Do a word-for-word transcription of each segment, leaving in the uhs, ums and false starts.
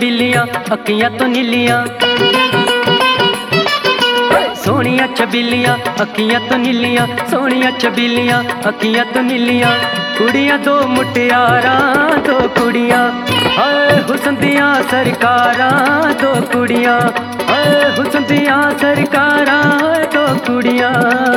छबीलियां अखियां तो नीलियां, सोहणियां छबीलियां अखियां तो नीलियां, सोहणियां छबीलियां अखियां तो नीलियां। कुड़ियां दो मुटियारां दो कुड़ियां, हाय हुस्न दियां सरकारां दो कुड़ियां, हाय हुस्न दियां सरकारां दो कुड़ियां।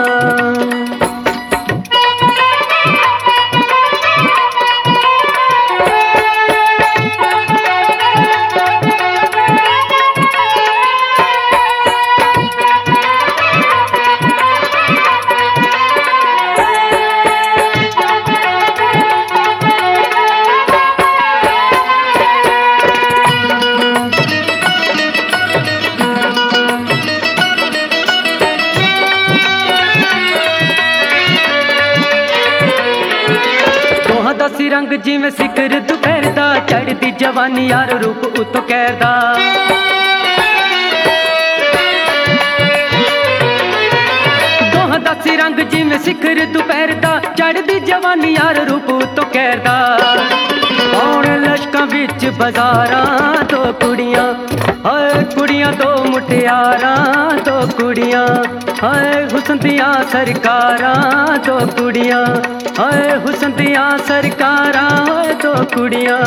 दसी रंग जिवें सिखर दुपहर दा, चढ़दी जवानी यार रूप उतो कहदा। दोहां दसी रंग जिवें सिखर दुपहर दा, चढ़दी जवानी यार रूप उतो कहदा। आउण लश्कां विच बाजारां दो कुड़ियां, हाय कुड़ियां दो मुटियारां दो कुड़ियां, हाय हुस्न दियां सरकारां दो कुड़ियां, हाय हुस्न दियां सरकारां दो कुड़ियां।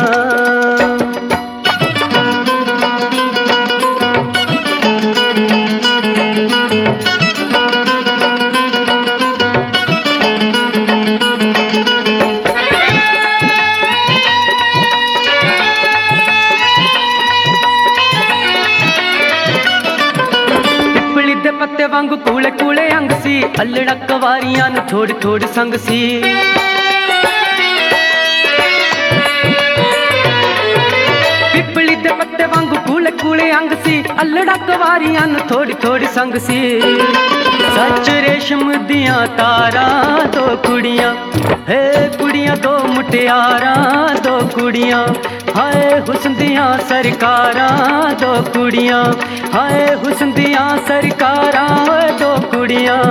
पत्ते वांगू कूले कूले अंग सी, अल्लड़ा कवारियां नू थोड़ी थोड़ी संग सी। पिपली दे पत्ते वांगू कूले कूले अंग सी, अल्लड़ा कवारियां नू थोड़ी थोड़ी संग सी। सच रेशम दियां तारां दो कुड़ियां, हे कुड़ियां दो मुटियारां दो कुड़ियां, हाय हुस्न दियां सरकारां दो कुड़ियां, हाय हुस्न दियां सरकारां दो कुड़ियां।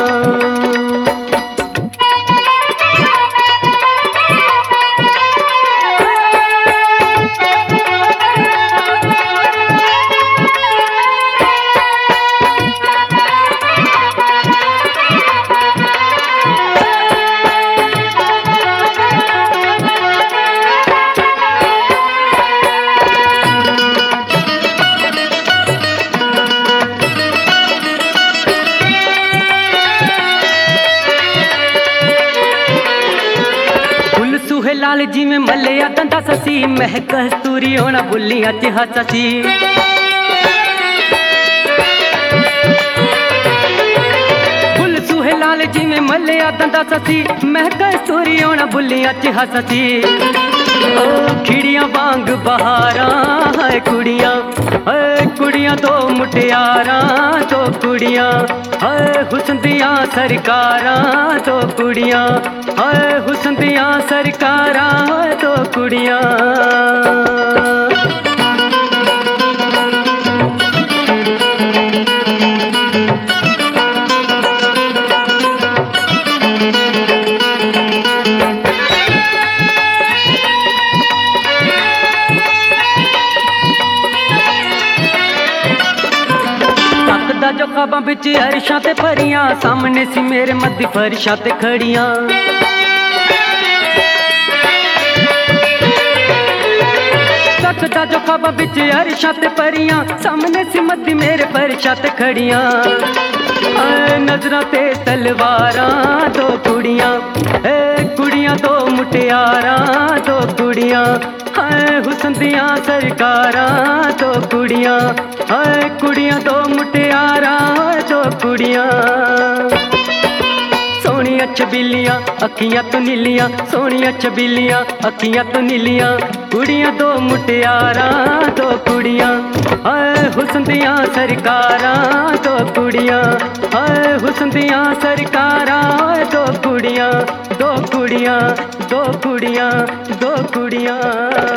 लाल जिवें मलिया दंदा ससी, महक कस्तूरी होना बुलियां च हसी। फुल सूहे लाल जिवें मलिया दंदा ससी, महक कस्तूरी होना बुलियां च हसी। ओ खिड़ियां वांग बहारां हाय कुड़ियां, हाय कुड़ियां दो मुटियारां दो कुड़ियां, हाय हुस्न दियां सरकारां दो कुड़ियां, हाय हुस्न दियां सरकारां दो कुड़ियां। जो ख्वाबां बिच अरशां ते परियां, सामने सी मेरे मद्दी फरशां ते खड़ियां। तकदा जो ख्वाबां बिच अरशां ते परियां, सामने सी मद्दी मेरे फरशां ते खड़ियां। नजरां ते तलवारां दो कुड़ियां, ए कुड़ियां दो मुटियारां दो कुड़ियां, हाय हुस्न दियां सरकारां दो कुड़ियां, हाय कुड़ियां दो मुटियारां दो कुड़ियां। सोहणियां छबीलियां अखियां तो नीलियां, सोहणियां छबीलियां अखियां तो नीलियां। कुड़ियां दो मुटियारां दो कुड़ियां, हाय हुस्न दियां सरकारां दो कुड़ियां, हाय हुस्न दियां सरकारां दो कुड़ियां, दो कुड़ियां दो कुड़ियां दो कुड़ियां।